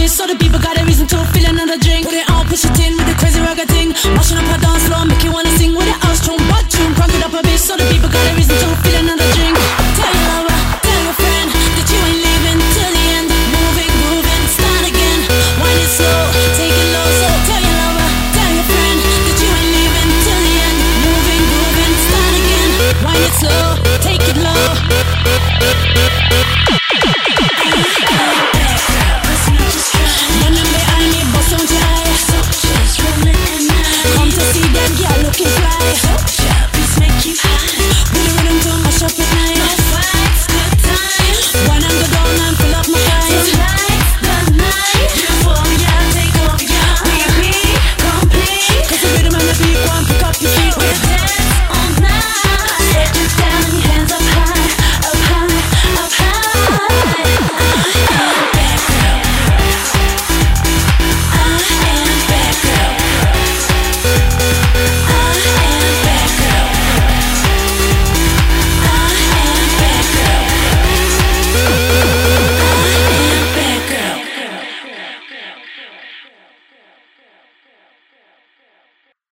bass so the people got a reason to feel another drink. Put it on, push it in with the crazy ragga thing. Mashing up a dance floor, make you wanna sing with the house tune, butt tune. Crank it up a bass so the people got a reason to feel another drink.